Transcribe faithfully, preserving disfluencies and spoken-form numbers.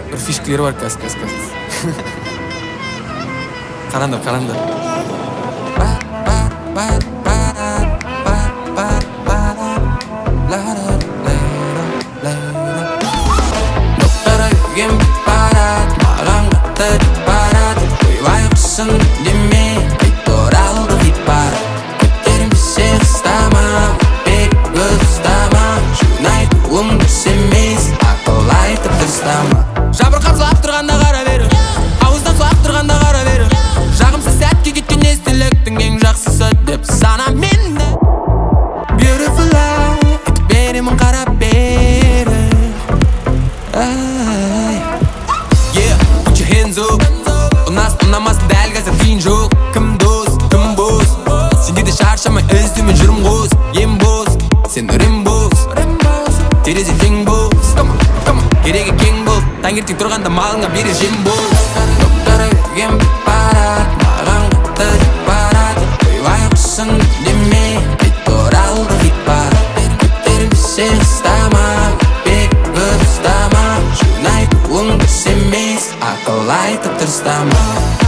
бір фишкалері бар қазір қазір қазір қараңдар қараңдар Кем барады, маған қатты барады Ойбай құсын деме, қайт оралды хит бар Көтермесе қыстама, өтпек өз ұстама Шын айтуым дұрыс емес, ақыл айтып дұрыстама Жабырқап жылап тұрғанда қара бері Ауыздан сұлап тұрғанда қара бері Жағымсыз сәтке кеткен естіліктің ең жақсысы деп сана менді Beautiful eye, айтып беремін қарап бері Ұнас, ұнамас дәл қазір қиын жоқ Кім дос, кім бос Сенде де шаршамай іздеумен жүрім қос Ем бос, сен үрім бос Терезе тең бос Керегі кең бол Таңертең тұрғанда малыңа берер жем бос Доктары кем барады Маған қатты барады Ойбай құсын деме Қайт оралды хит бар Көтермесе қыстама Өтпек өз ұстама Шын айтуым дұрыс емес Ақыл айтып дұрыстама